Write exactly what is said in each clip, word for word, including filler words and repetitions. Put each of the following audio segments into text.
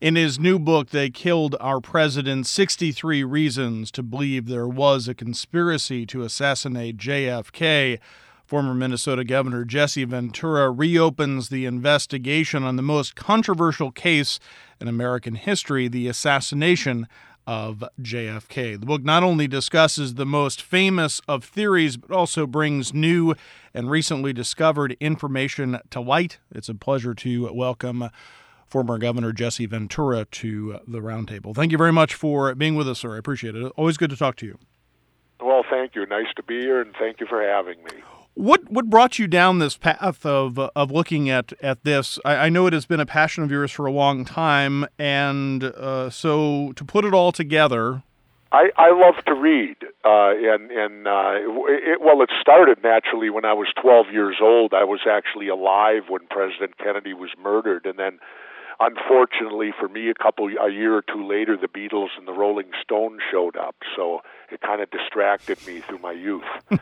In his new book, They Killed Our President, sixty-three Reasons to Believe There Was a Conspiracy to Assassinate J F K, former Minnesota Governor Jesse Ventura reopens the investigation on the most controversial case in American history, the assassination of J F K. The book not only discusses the most famous of theories, but also brings new and recently discovered information to light. It's a pleasure to welcome former Governor Jesse Ventura to the roundtable. Thank you very much for being with us, sir. I appreciate it. Always good to talk to you. Well, thank you. Nice to be here, and thank you for having me. What what brought you down this path of of looking at at this? I, I know it has been a passion of yours for a long time, and uh, so to put it all together. I, I love to read, uh, and and uh, it, well, it started naturally when I was twelve years old. I was actually alive when President Kennedy was murdered, and then, unfortunately for me, a couple a year or two later, the Beatles and the Rolling Stones showed up. So it kind of distracted me through my youth.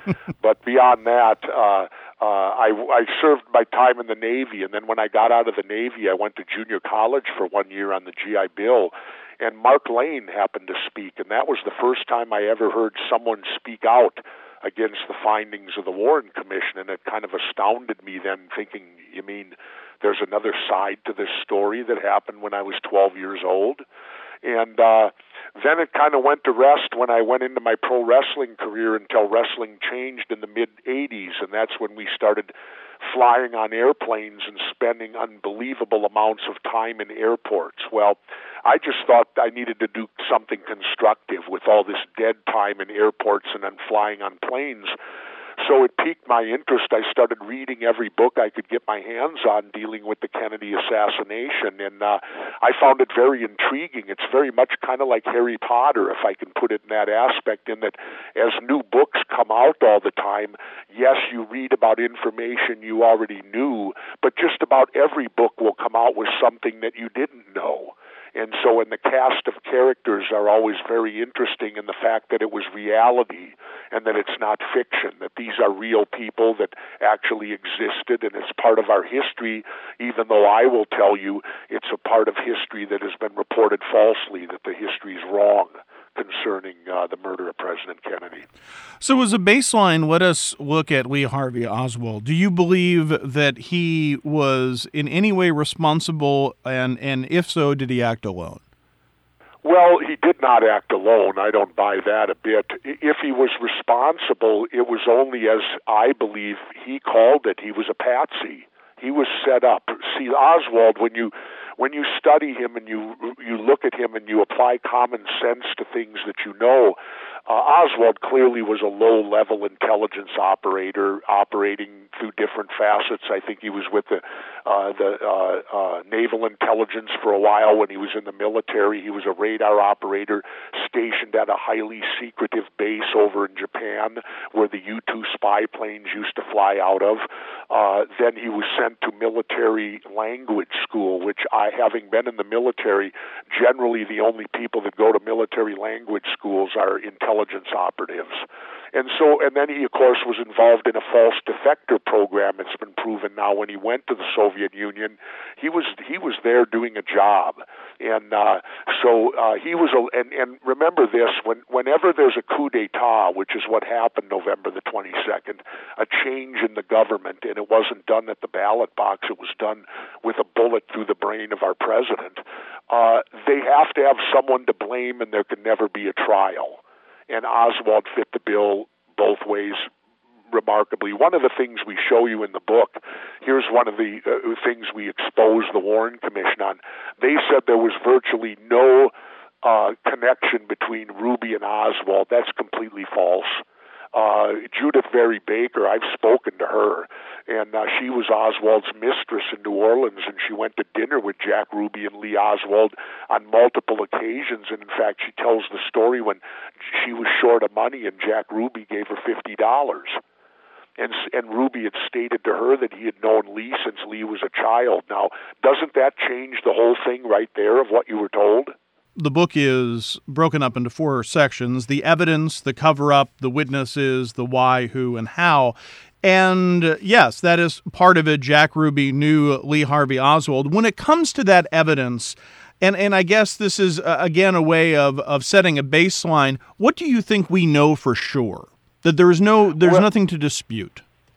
But beyond that, uh, uh, I, I served my time in the Navy, and then when I got out of the Navy, I went to junior college for one year on the G I Bill, and Mark Lane happened to speak, and that was the first time I ever heard someone speak out against the findings of the Warren Commission, and it kind of astounded me then, thinking, you mean there's another side to this story that happened when I was twelve years old? And uh, then it kind of went to rest when I went into my pro wrestling career until wrestling changed in the mid-eighties, and that's when we started flying on airplanes and spending unbelievable amounts of time in airports. Well, I just thought I needed to do something constructive with all this dead time in airports and then flying on planes. So it piqued my interest. I started reading every book I could get my hands on dealing with the Kennedy assassination, and uh, I found it very intriguing. It's very much kind of like Harry Potter, if I can put it in that aspect, in that as new books come out all the time, yes, you read about information you already knew, but just about every book will come out with something that you didn't know. And so, and the cast of characters are always very interesting in the fact that it was reality and that it's not fiction, that these are real people that actually existed, and it's part of our history, even though I will tell you it's a part of history that has been reported falsely, that the history is wrong concerning uh, the murder of President Kennedy. So as a baseline, let us look at Lee Harvey Oswald. Do you believe that he was in any way responsible, and, and if so, did he act alone? Well, he did not act alone. I don't buy that a bit. If he was responsible, it was only, as I believe he called it, he was a patsy. He was set up. See, Oswald, when you when you study him and you you look at him and you apply common sense to things that you know, uh, Oswald clearly was a low-level intelligence operator operating through different facets. I think he was with the uh, the uh, uh, naval intelligence for a while when he was in the military. He was a radar operator stationed at a highly secretive base over in Japan where the U two spy planes used to fly out of. Uh, then he was sent to military language school, which I, having been in the military, generally the only people that go to military language schools are intelligence operatives. And so, and then he, of course, was involved in a false defector program. It's been proven now when he went to the Soviet Union, he was he was there doing a job. And uh, so uh, he was, a, and, and remember this, when, whenever there's a coup d'etat, which is what happened November the twenty-second, a change in the government, and it wasn't done at the ballot box, it was done with a bullet through the brain of our president, uh, they have to have someone to blame, and there can never be a trial. And Oswald fit the bill both ways remarkably. One of the things we show you in the book, here's one of the uh, things we expose the Warren Commission on. They said there was virtually no uh, connection between Ruby and Oswald. That's completely false. Uh, Judith Vary Baker, I've spoken to her, and uh, she was Oswald's mistress in New Orleans, and she went to dinner with Jack Ruby and Lee Oswald on multiple occasions, and in fact, she tells the story when she was short of money and Jack Ruby gave her fifty dollars. And, and Ruby had stated to her that he had known Lee since Lee was a child. Now, doesn't that change the whole thing right there of what you were told? The book is broken up into four sections: the evidence, the cover-up, the witnesses, the why, who, and how. And uh, yes, that is part of it. Jack Ruby knew Lee Harvey Oswald. When it comes to that evidence, And and I guess this is, uh, again, a way of, of setting a baseline. What do you think we know for sure? That there is no, there's well, nothing to dispute?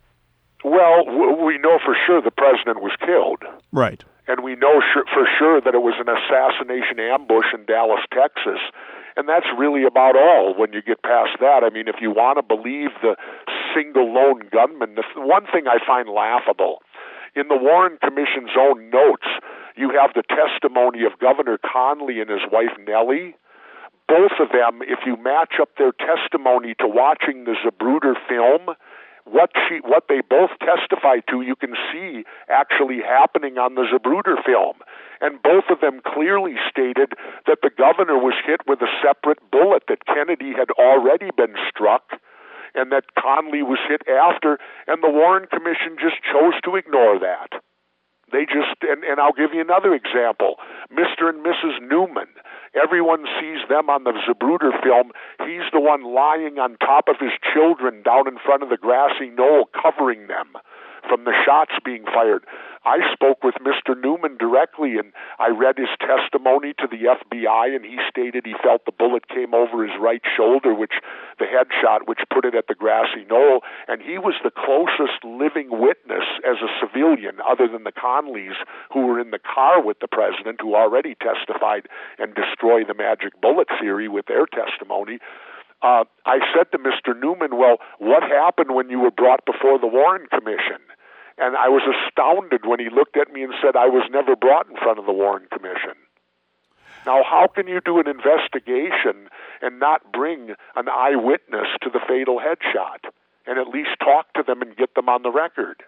Well, we know for sure the president was killed. Right. And we know for sure that it was an assassination ambush in Dallas, Texas. And that's really about all when you get past that. I mean, if you want to believe the single lone gunman, the one thing I find laughable, in the Warren Commission's own notes, you have the testimony of Governor Conley and his wife Nellie. Both of them, if you match up their testimony to watching the Zapruder film, what she, what they both testify to, you can see actually happening on the Zapruder film. And both of them clearly stated that the governor was hit with a separate bullet, that Kennedy had already been struck, and that Conley was hit after, and the Warren Commission just chose to ignore that. They just, and, and I'll give you another example. Mister and Missus Newman, everyone sees them on the Zapruder film. He's the one lying on top of his children down in front of the grassy knoll, covering them from the shots being fired. I spoke with Mister Newman directly, and I read his testimony to the F B I, and he stated he felt the bullet came over his right shoulder, which the headshot, which put it at the grassy knoll, and he was the closest living witness as a civilian, other than the Conleys, who were in the car with the president, who already testified and destroyed the magic bullet theory with their testimony. Uh, I said to Mister Newman, well, what happened when you were brought before the Warren Commission? And I was astounded when he looked at me and said, I was never brought in front of the Warren Commission. Now, how can you do an investigation and not bring an eyewitness to the fatal headshot and at least talk to them and get them on the record?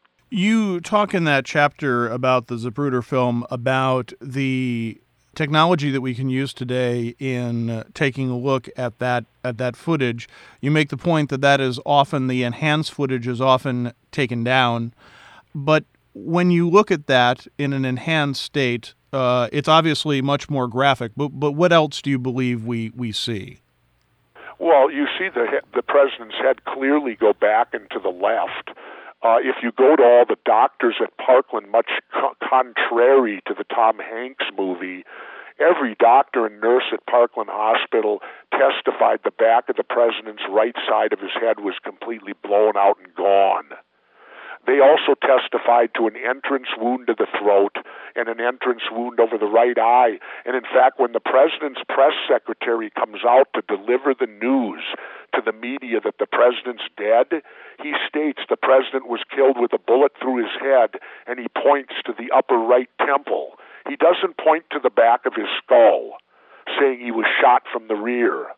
You talk in that chapter about the Zapruder film about the technology that we can use today in uh, taking a look at that at that footage. You make the point that that is often, the enhanced footage is often taken down, but when you look at that in an enhanced state, uh, it's obviously much more graphic. But but what else do you believe we, we see? Well, you see the the president's head clearly go back and to the left. Uh, if you go to all the doctors at Parkland, much co- contrary to the Tom Hanks movie, every doctor and nurse at Parkland Hospital testified the back of the president's right side of his head was completely blown out and gone. They also testified to an entrance wound to the throat and an entrance wound over the right eye. And in fact, when the president's press secretary comes out to deliver the news to the media that the president's dead, he states the president was killed with a bullet through his head, and he points to the upper right temple. He doesn't point to the back of his skull, saying he was shot from the rear.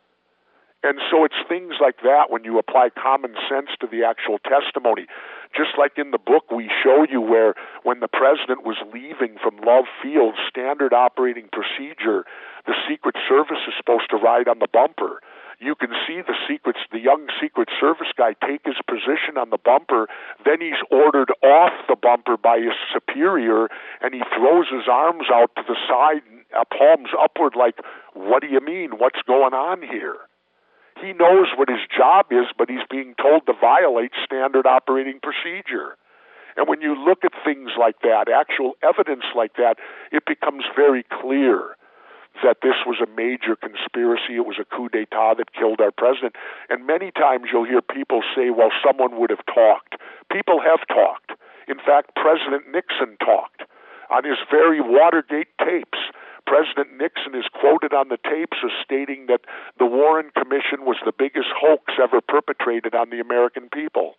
And so it's things like that when you apply common sense to the actual testimony. Just like in the book, we show you where when the president was leaving from Love Field, standard operating procedure, the Secret Service is supposed to ride on the bumper. You can see the secrets, the young Secret Service guy take his position on the bumper, then he's ordered off the bumper by his superior, and he throws his arms out to the side, uh, palms upward, like, what do you mean? What's going on here? He knows what his job is, but he's being told to violate standard operating procedure. And when you look at things like that, actual evidence like that, it becomes very clear that this was a major conspiracy. It was a coup d'etat that killed our president. And many times you'll hear people say, well, someone would have talked. People have talked. In fact, President Nixon talked on his very Watergate tapes. President Nixon is quoted on the tapes as stating that the Warren Commission was the biggest hoax ever perpetrated on the American people.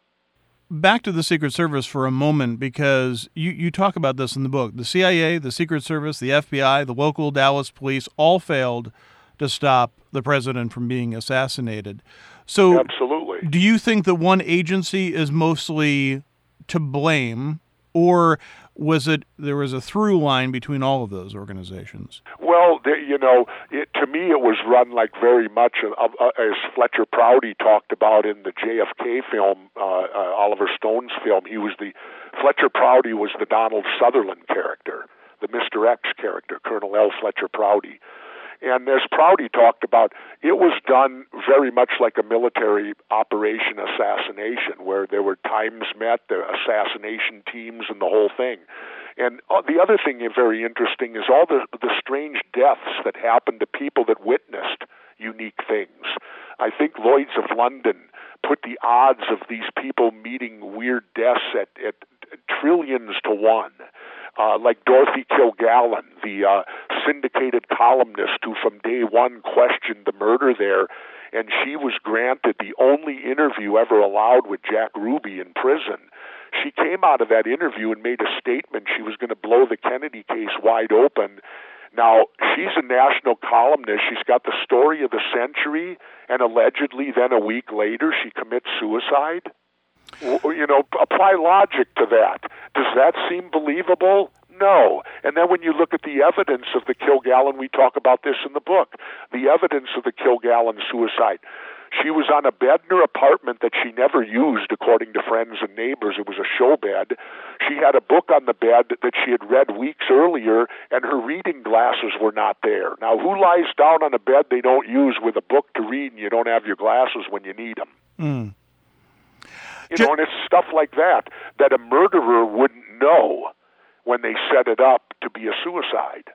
Back to the Secret Service for a moment, because you, you talk about this in the book. The C I A, the Secret Service, the F B I, the local Dallas police all failed to stop the president from being assassinated. So, absolutely. Do you think that one agency is mostly to blame, or was it there was a through line between all of those organizations? Well, the, you know, it, to me it was run like very much uh, uh, as Fletcher Prouty talked about in the J F K film, uh, uh, Oliver Stone's film. He was the Fletcher Prouty was the Donald Sutherland character, the Mister X character, Colonel L. Fletcher Prouty. And as Prouty talked about, it was done very much like a military operation assassination, where there were times met, the assassination teams, and the whole thing. And uh, the other thing very interesting is all the, the strange deaths that happened to people that witnessed unique things. I think Lloyd's of London put the odds of these people meeting weird deaths at, at trillions to one. Uh, like Dorothy Kilgallen, the uh, syndicated columnist who from day one questioned the murder there, and she was granted the only interview ever allowed with Jack Ruby in prison. She came out of that interview and made a statement she was going to blow the Kennedy case wide open. Now, she's a national columnist. She's got the story of the century, and allegedly then a week later she commits suicide. You know, apply logic to that. Does that seem believable? No. And then when you look at the evidence of the Kilgallen, we talk about this in the book, the evidence of the Kilgallen suicide. She was on a bed in her apartment that she never used, according to friends and neighbors. It was a show bed. She had a book on the bed that she had read weeks earlier, and her reading glasses were not there. Now, who lies down on a bed they don't use with a book to read and you don't have your glasses when you need them? Mm. You know, and it's stuff like that that a murderer wouldn't know when they set it up to be a suicide.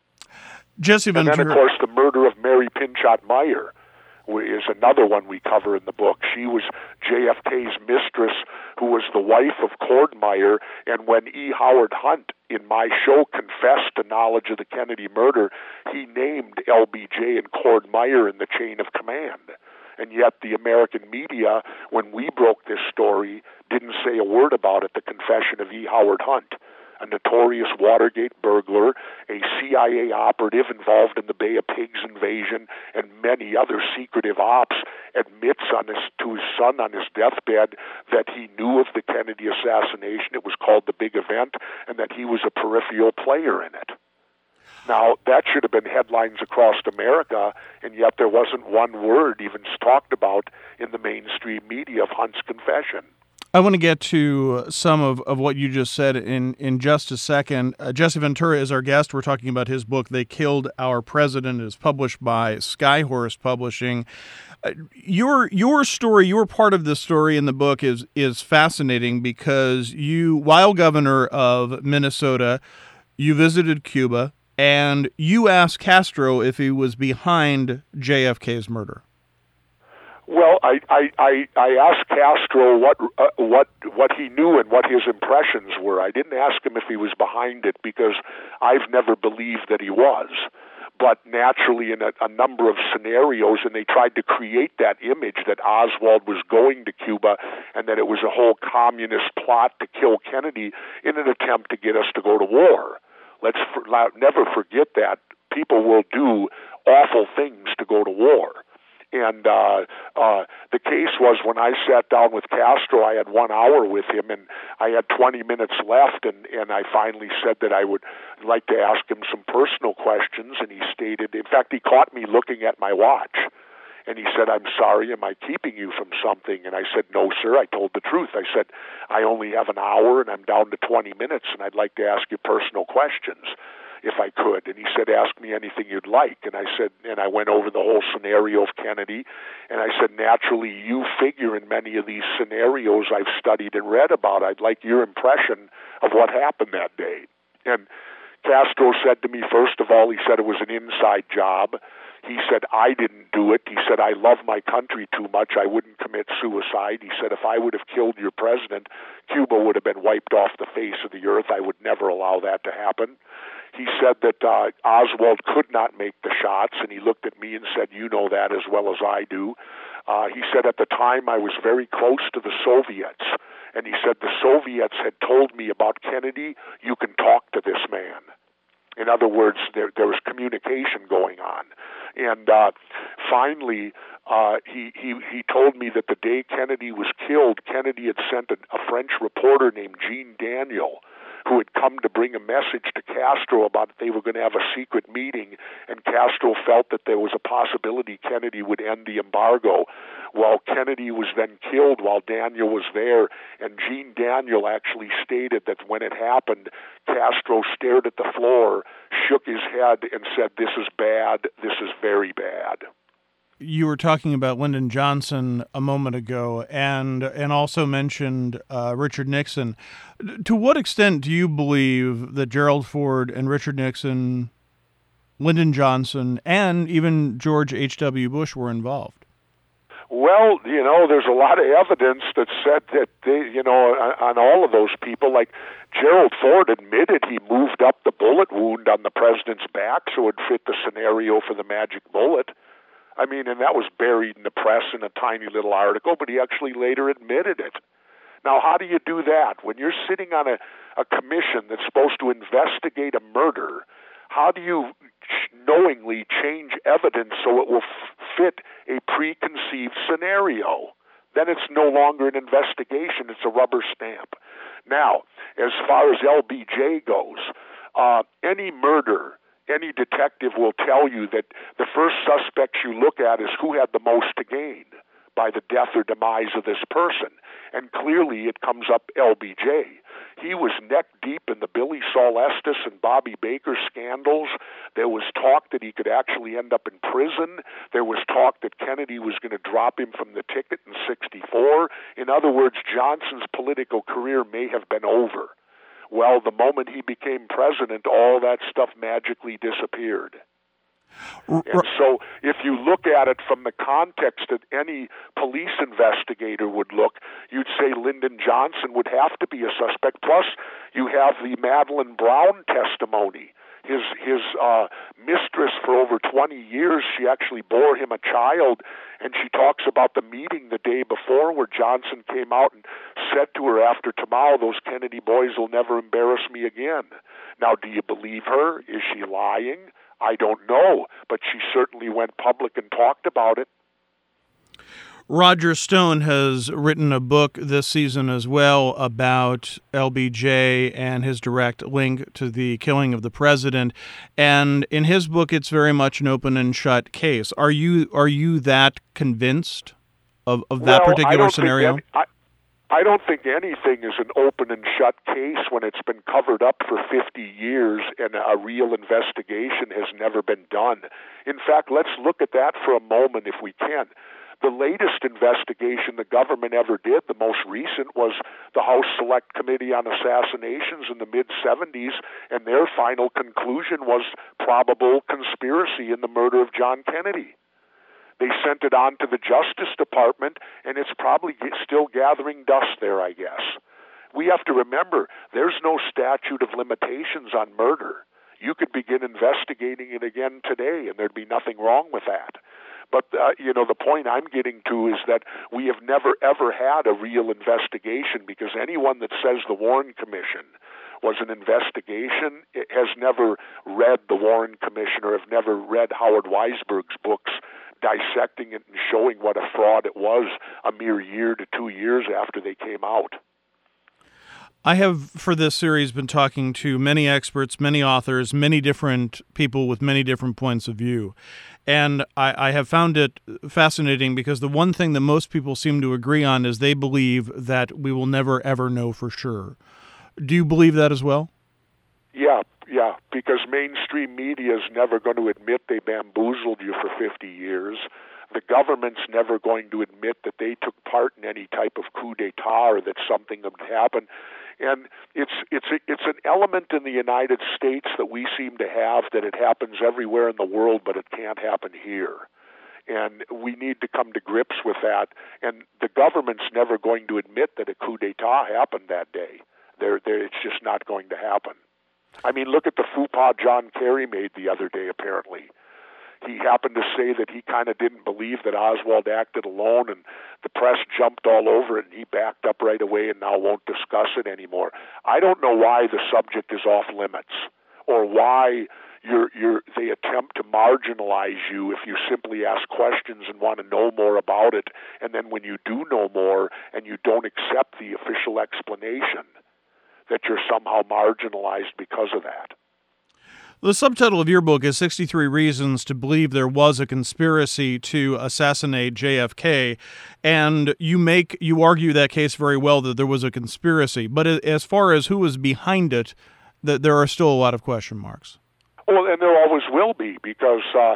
Jesse Ventura. And then, of course, the murder of Mary Pinchot Meyer is another one we cover in the book. She was J F K's mistress, who was the wife of Cord Meyer, and when E. Howard Hunt, in my show, confessed to knowledge of the Kennedy murder, he named L B J and Cord Meyer in the chain of command. And yet the American media, when we broke this story, didn't say a word about it, the confession of E. Howard Hunt, a notorious Watergate burglar, a C I A operative involved in the Bay of Pigs invasion, and many other secretive ops, admits on his, to his son on his deathbed that he knew of the Kennedy assassination. It was called the Big Event, and that he was a peripheral player in it. Now, that should have been headlines across America, and yet there wasn't one word even talked about in the mainstream media of Hunt's confession. I want to get to some of, of what you just said in, in just a second. Uh, Jesse Ventura is our guest. We're talking about his book, They Killed Our President. It is published by Skyhorse Publishing. Uh, your your story, your part of the story in the book is is fascinating because you, while governor of Minnesota, you visited Cuba, and you asked Castro if he was behind J F K's murder. Well, I, I, I, I asked Castro what uh, what what he knew and what his impressions were. I didn't ask him if he was behind it because I've never believed that he was. But naturally, in a, a number of scenarios, and they tried to create that image that Oswald was going to Cuba and that it was a whole communist plot to kill Kennedy in an attempt to get us to go to war. Let's for, never forget that. People will do awful things to go to war. And uh, uh, the case was when I sat down with Castro, I had one hour with him, and I had twenty minutes left, and, and I finally said that I would like to ask him some personal questions, and he stated, in fact, he caught me looking at my watch, and he said, "I'm sorry, am I keeping you from something?" And I said, "No, sir, I told the truth." I said, "I only have an hour, and I'm down to twenty minutes, and I'd like to ask you personal questions, if I could." And he said, "Ask me anything you'd like." And I said, and I went over the whole scenario of Kennedy, and I said, "Naturally, you figure in many of these scenarios I've studied and read about. I'd like your impression of what happened that day." And Castro said to me, first of all, he said it was an inside job. He said, "I didn't do it." He said, "I love my country too much. I wouldn't commit suicide." He said, "If I would have killed your president, Cuba would have been wiped off the face of the earth. I would never allow that to happen." He said that uh, Oswald could not make the shots, and he looked at me and said, "You know that as well as I do." Uh, he said, "At the time, I was very close to the Soviets." And he said, "The Soviets had told me about Kennedy, you can talk to this man." In other words, there, there was communication going on. And uh, finally, uh, he, he, he told me that the day Kennedy was killed, Kennedy had sent a, a French reporter named Jean Daniel, who had come to bring a message to Castro about they were going to have a secret meeting, and Castro felt that there was a possibility Kennedy would end the embargo. Well, Kennedy was then killed while Daniel was there, and Jean Daniel actually stated that when it happened, Castro stared at the floor, shook his head, and said, "This is bad, this is very bad." you were talking about Lyndon Johnson a moment ago, and and also mentioned uh, Richard Nixon. To what extent do you believe that Gerald Ford and Richard Nixon, Lyndon Johnson, and even George H W. Bush were involved? Well, you know, there's a lot of evidence that said that they, you know, on, on all of those people, like Gerald Ford admitted he moved up the bullet wound on the president's back so it fit the scenario for the magic bullet. I mean, and that was buried in the press in a tiny little article, but he actually later admitted it. Now, how do you do that? When you're sitting on a, a commission that's supposed to investigate a murder, how do you knowingly change evidence so it will f- fit a preconceived scenario? Then it's no longer an investigation, it's a rubber stamp. Now, as far as L B J goes, uh, any murder, any detective will tell you that the first suspects you look at is who had the most to gain by the death or demise of this person. And clearly it comes up L B J. He was neck deep in the Billy Saul Estes and Bobby Baker scandals. There was talk that he could actually end up in prison. There was talk that Kennedy was going to drop him from the ticket in sixty-four. In other words, Johnson's political career may have been over. Well, the moment he became president, all that stuff magically disappeared. And so if you look at it from the context that any police investigator would look, you'd say Lyndon Johnson would have to be a suspect. Plus, you have the Madeleine Brown testimony. His his uh, mistress for over twenty years, she actually bore him a child, and she talks about the meeting the day before where Johnson came out and said to her, after tomorrow, those Kennedy boys will never embarrass me again. Now, do you believe her? Is she lying? I don't know, but she certainly went public and talked about it. Roger Stone has written a book this season as well about L B J and his direct link to the killing of the president. And in his book, it's very much an open and shut case. Are you are you that convinced of, of that well, particular I don't scenario? Think any, I, I don't think anything is an open and shut case when it's been covered up for fifty years and a real investigation has never been done. In fact, let's look at that for a moment if we can. The latest investigation the government ever did, the most recent, was the House Select Committee on Assassinations in the mid seventies, and their final conclusion was probable conspiracy in the murder of John Kennedy. They sent it on to the Justice Department, and it's probably still gathering dust there, I guess. We have to remember, there's no statute of limitations on murder. You could begin investigating it again today, and there'd be nothing wrong with that. But, uh, you know, the point I'm getting to is that we have never, ever had a real investigation, because anyone that says the Warren Commission was an investigation has never read the Warren Commission or have never read Howard Weisberg's books dissecting it and showing what a fraud it was a mere year to two years after they came out. I have, for this series, been talking to many experts, many authors, many different people with many different points of view. And I, I have found it fascinating because the one thing that most people seem to agree on is they believe that we will never, ever know for sure. Do you believe that as well? Yeah, yeah, because mainstream media is never going to admit they bamboozled you for fifty years. The government's never going to admit that they took part in any type of coup d'etat or that something had happened. And it's it's a, it's an element in the United States that we seem to have, that it happens everywhere in the world, but it can't happen here. And we need to come to grips with that. And the government's never going to admit that a coup d'etat happened that day. They're, they're, it's just not going to happen. I mean, look at the faux pas John Kerry made the other day, apparently. He happened to say that he kind of didn't believe that Oswald acted alone, and the press jumped all over it, and he backed up right away and now won't discuss it anymore. I don't know why the subject is off limits, or why you're, you're, they attempt to marginalize you if you simply ask questions and want to know more about it, and then when you do know more and you don't accept the official explanation, that you're somehow marginalized because of that. The subtitle of your book is sixty-three Reasons to Believe There Was a Conspiracy to Assassinate J F K, and you make you argue that case very well, that there was a conspiracy. But as far as who was behind it, that there are still a lot of question marks. Well, and there always will be, because uh,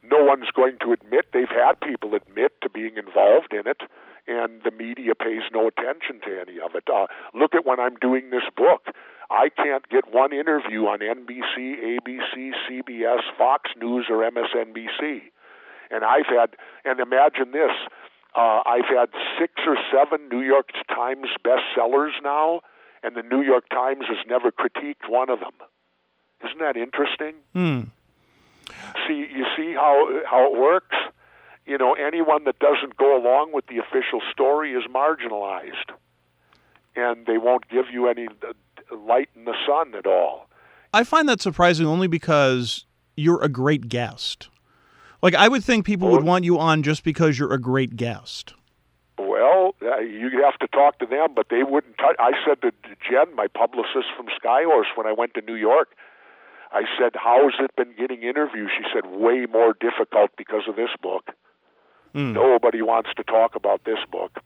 no one's going to admit. They've had people admit to being involved in it, and the media pays no attention to any of it. Uh, look at when I'm doing this book. I can't get one interview on N B C, A B C, C B S, Fox News, or M S N B C. And I've had, and imagine this, uh, I've had six or seven New York Times bestsellers now, and the New York Times has never critiqued one of them. Isn't that interesting? Hmm. See, you see how how it works? You know, anyone that doesn't go along with the official story is marginalized, and they won't give you any light in the sun at all. I find that surprising only because you're a great guest. Like, I would think people would want you on just because you're a great guest. Well, uh, you have to talk to them, but they wouldn't touch. I said to Jen, my publicist from Skyhorse, when I went to New York, I said, how's it been getting interviews? She said, way more difficult because of this book. Mm. Nobody wants to talk about this book.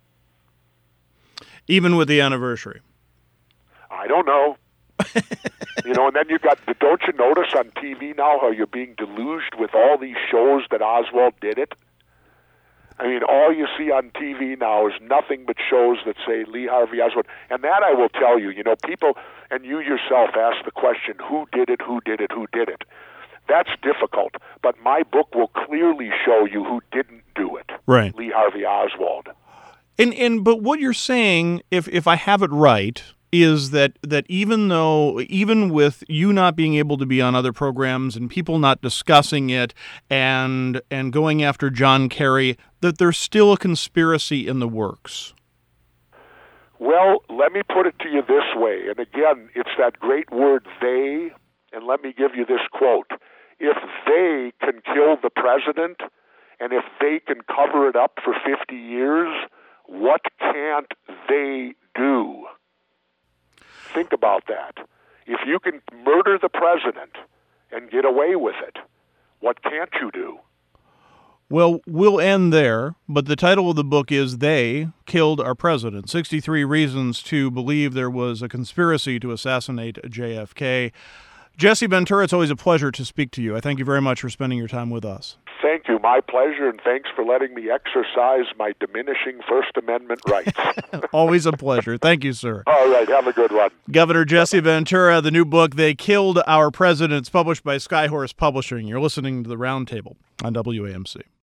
Even with the anniversary? I don't know. You know, and then you got, don't you notice on T V now how you're being deluged with all these shows that Oswald did it? I mean, all you see on T V now is nothing but shows that say Lee Harvey Oswald. And that I will tell you, you know, people, and you yourself ask the question, who did it, who did it, who did it? That's difficult. But my book will clearly show you who didn't do it. Right. Lee Harvey Oswald. And and but what you're saying, if if I have it right, is that that even though, even with you not being able to be on other programs and people not discussing it and and going after John Kerry, that there's still a conspiracy in the works. Well, let me put it to you this way, and again, it's that great word they, and let me give you this quote. If they can kill the president, and if they can cover it up for fifty years, what can't they do? Think about that. If you can murder the president and get away with it, what can't you do? Well, we'll end there, but the title of the book is They Killed Our President, sixty-three Reasons to Believe There Was a Conspiracy to Assassinate J F K. Jesse Ventura, it's always a pleasure to speak to you. I thank you very much for spending your time with us. Thank you. My pleasure, and thanks for letting me exercise my diminishing First Amendment rights. Always a pleasure. Thank you, sir. All right. Have a good one. Governor Jesse Ventura, the new book, They Killed Our President, published by Skyhorse Publishing. You're listening to The Roundtable on W A M C.